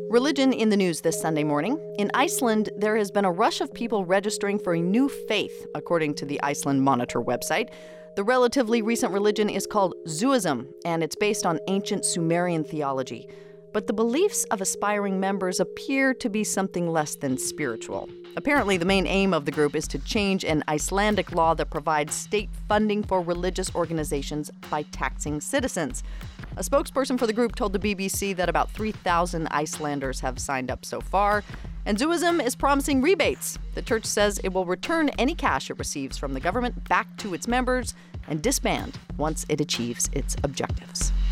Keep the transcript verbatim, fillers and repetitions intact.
Religion in the news this Sunday morning. In Iceland, there has been a rush of people registering for a new faith, according to the Iceland Monitor website. The relatively recent religion is called Zuism, and it's based on ancient Sumerian theology. But the beliefs of aspiring members appear to be something less than spiritual. Apparently, the main aim of the group is to change an Icelandic law that provides state funding for religious organizations by taxing citizens. A spokesperson for the group told the B B C that about three thousand Icelanders have signed up so far. And Zuism is promising rebates. The church says it will return any cash it receives from the government back to its members and disband once it achieves its objectives.